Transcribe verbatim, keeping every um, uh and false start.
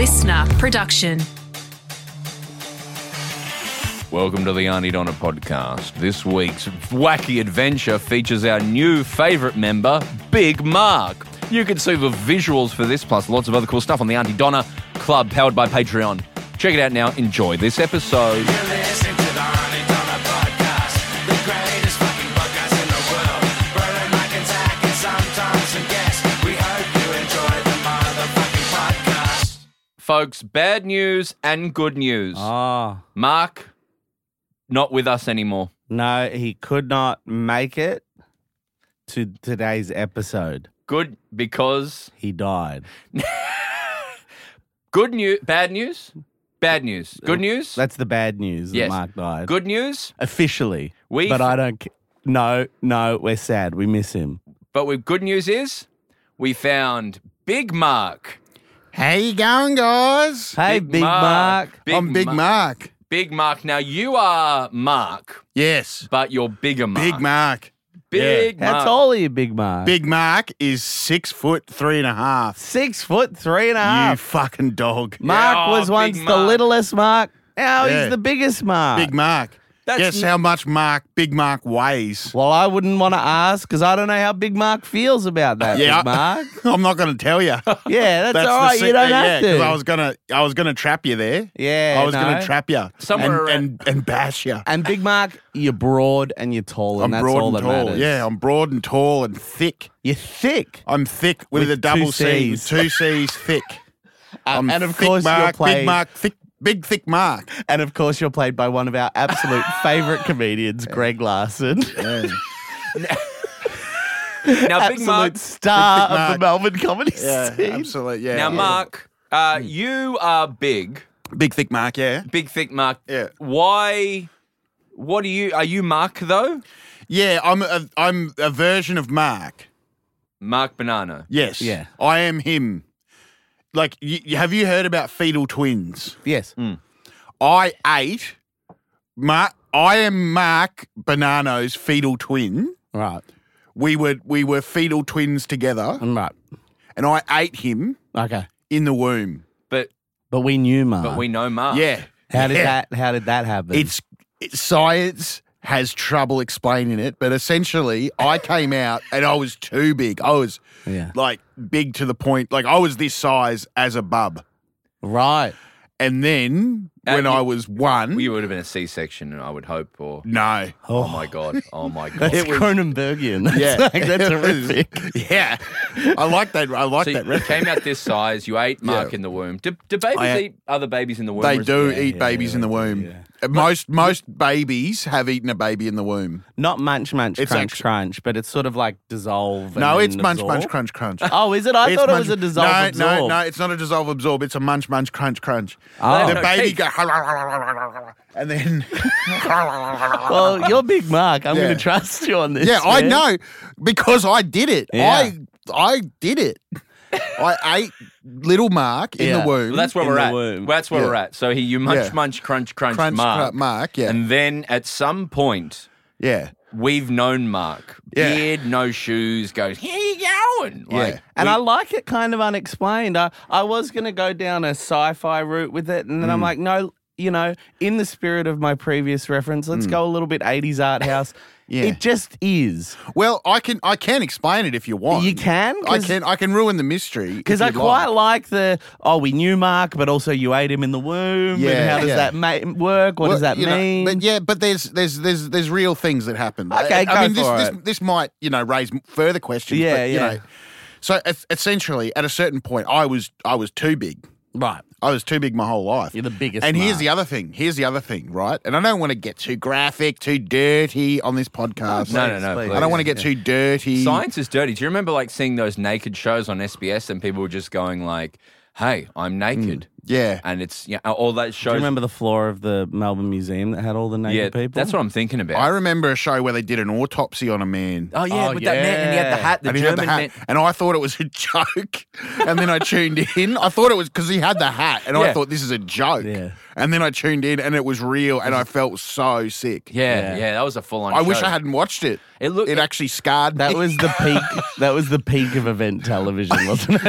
listener production. Welcome to the Auntie Donna podcast. This week's wacky adventure features our new favourite member, Big Mark. You can see the visuals for this, plus lots of other cool stuff on the Auntie Donna Club, powered by Patreon. Check it out now. Enjoy this episode. You're listening to the Auntie Donna podcast, the greatest fucking podcast in the world. Roland, Mike, and Zach, and sometimes some guests. We hope you enjoy the motherfucking podcast. Folks, bad news and good news. Oh, Mark, not with us anymore. no, he could not make it to today's episode. Good because... He died. Good news, bad news, bad news. Good news, That's the bad news that yes. Mark died. Good news, Officially. We- But I don't... ca- No, no, we're sad. We miss him. but with good news is we found Big Mark. How you going, guys? Hey, Big, Mark. Big I'm Big Ma- Mark. Big Mark. Now you are Mark, Yes. but you're bigger Mark. Big Mark. Big How Mark. tall are you, Big Mark? Big Mark is six foot three and a half. Six foot three and a You half. fucking dog. Mark Yeah, oh, was Big once the Mark. littlest Mark. Now Yeah. he's the biggest Mark. Big Mark. That's Guess n- how much Mark Big Mark weighs? Well, I wouldn't want to ask because I don't know how Big Mark feels about that, Yeah. Big Mark. I'm not going to tell you. Yeah, that's, That's all the right. You secret, don't yeah, have to. 'cause I was gonna, I was gonna trap you there. Yeah, I was no. gonna trap you Somewhere and, around- and and bash you. And Big Mark, you're broad and you're tall, and I'm that's broad all and that tall. matters. Yeah, I'm broad and tall and thick. You're thick. I'm thick with, With a double two C, Cs. two C's, thick. I'm and of thick course you're Mark, played- Big Mark, thick, big thick Mark. And of course, you're played by one of our absolute favourite comedians, Greg Larson. Now, Big absolute Mark. star Big Thick of the Mark. Melbourne comedy Yeah, scene. absolutely. Yeah. Now, yeah. Mark, uh, you are big, Big thick Mark. Yeah. big, thick Mark. Yeah. Why? What are you? Are you Mark though? Yeah, I'm a, I'm a version of Mark. Mark Banana. Yes. Yeah. I am him. Like, y- have you heard about fetal twins? Yes. I ate Mark. I am Mark Banano's fetal twin. Right. We were we were fetal twins together, Right. and I ate him Okay. in the womb. But But we knew Mark. but we know Mark. Yeah. How did Yeah. that? How did that happen? It's, it's science has trouble explaining it, but essentially, I came out and I was too big. I was Yeah. like big to the point, like I was this size as a bub. right. And then Uh, when you- I was one, You would have been a C-section, I would hope. Or no, oh my god, oh my god. That's Cronenbergian. That's, yeah, like, that's It was- horrific. Yeah, I like that. I like So that. you reference. came out this size. You ate Mark Yeah. in the womb. Do, do babies I ate- eat other babies in the womb? They or is- do Yeah, eat yeah, babies yeah, in the they do, womb. yeah. Uh, Most most babies have eaten a baby in the womb. Not munch, munch, It's crunch, actu- crunch, but it's sort of like dissolve. No, and it's then munch, absorb. munch, crunch, crunch. Oh, is it? I It's thought it munch- was a dissolve no, absorb. No, no, it's not a dissolve absorb. It's a munch, munch, crunch, crunch. Oh. The No baby teeth. go and then. Well, you're Big Mark. I'm Yeah. going to trust you on this. Yeah, I man. know because I did it. Yeah. I I did it. I ate little Mark in Yeah. the womb. Well, that's where In we're the at. womb. Well, that's where Yeah. we're at. So he, you munch, Yeah. munch, crunch, crunch, crunch, Mark. Mark. Mark. Yeah, And then at some point, yeah. we've known Mark. Yeah. Beard, no shoes, goes, here you going. Yeah. Like, And we- I like it kind of unexplained. I, I was going to go down a sci-fi route with it, and then Mm. I'm like, no, you know, in the spirit of my previous reference, let's go a little bit eighties art house. Mm. Yeah. It just is. Well, I can I can explain it if you want. You can? I 'Cause- can. I can ruin the mystery Because if I you'd quite like. like the, oh, we knew Mark, but also you ate him in the womb. and Yeah, how does yeah. that ma- work? What Well, does that you know, mean? but yeah, but there's there's there's there's real things that happen. Okay, I, go I mean, this, for this it. this might you know raise further questions. Yeah, but, you yeah. know. So es- essentially, at a certain point, I was I was too big. right. I was too big my whole life. You're the biggest And here's Mark. the other thing. Here's the other thing, right? And I don't want to get too graphic, too dirty on this podcast. No, no, no, please. please. I don't want to get too dirty. Science is dirty. Do you remember like seeing those naked shows on S B S and people were just going like, hey, I'm naked. Yeah. And it's, yeah, all that Do shows. you remember the floor of the Melbourne Museum that had all the naked yeah, people? that's what I'm thinking about. I remember a show where they did an autopsy on a man. oh, yeah, Oh, with that man, and he had the yeah. hat, the and he had German the hat, man. and I thought it was a joke. And then I tuned in. I thought it was because he had the hat, and Yeah. I thought this is a joke. Yeah. And then I tuned in, and it was real, and I felt so sick. Yeah, Yeah. yeah, that was a full on I wish I hadn't watched it. It looked- It actually scarred That me. was the peak. That was the peak of event television, wasn't it?